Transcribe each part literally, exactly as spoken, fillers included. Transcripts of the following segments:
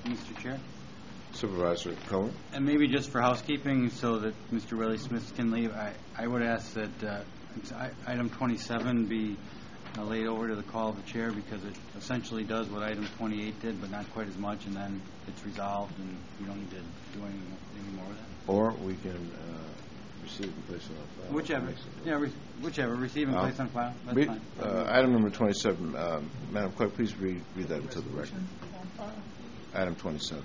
Mister Chair. Supervisor Cohen. And maybe just for housekeeping, so that Mister Willie Smith can leave, I, I would ask that uh, item twenty-seven be uh, laid over to the call of the chair, because it essentially does what item twenty-eight did, but not quite as much, and then it's resolved, and you don't need to do any, any more of that. Or we can uh, receive and place on file. Whichever. Yeah, re whichever. Receive and Uh, place on file. That's read, fine. Uh, item number twenty-seven. Um, Madam Clerk, please read, read that into the record. Item twenty-seven.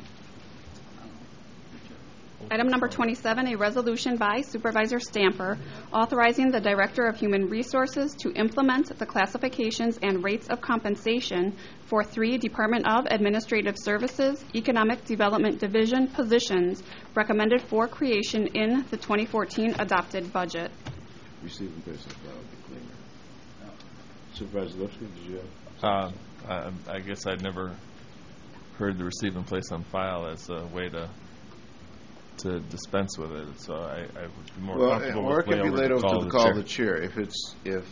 Item number twenty-seven, a resolution by Supervisor Stamper authorizing the Director of Human Resources to implement the classifications and rates of compensation for three Department of Administrative Services Economic Development Division positions recommended for creation in the twenty fourteen adopted budget. Receive and place on file. Be cleaner. Supervisor Lipscomb, did you Uh, have? I, I guess I'd never heard the receive and place on file as a way to to dispense with it, so I, I would be more Well, comfortable or with it can be over laid to over call to the the call chair. of the chair. If it's if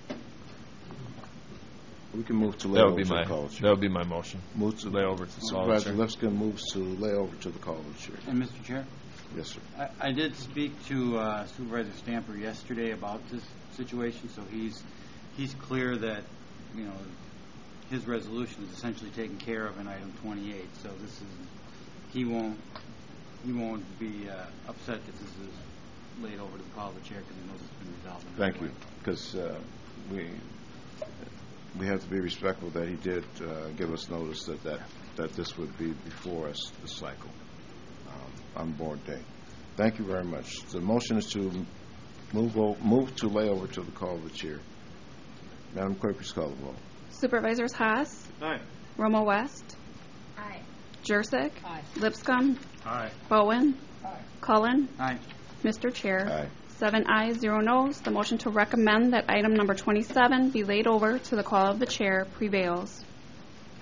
we can move to lay That over would be to my the call of the that chair. would be my motion. Move to lay over to the call of the Supervisor chair. Lipscomb moves to lay over to the call of the chair. And Mister Chair? Yes, sir. I, I did speak to uh, Supervisor Stamper yesterday about this situation, so he's he's clear that, you know, his resolution is essentially taken care of in item twenty-eight. So this is he won't he won't be uh, upset that this is laid over to the call of the chair, because he knows it's been resolved. in Thank that you, way. because uh, we we have to be respectful that he did uh, give us notice that, that that this would be before us this cycle um, on board day. Thank you very much. The motion is to move o move to lay over to the call of the chair. Madam Clerk, please call the roll. Supervisors Haas, Aye. Romo West, Aye. Jursic, Aye. Lipscomb, Aye. Bowen, Aye. Cullen, Aye. Mister Chair. Aye. Seven ayes, zero noes. The motion to recommend that item number twenty-seven be laid over to the call of the chair prevails.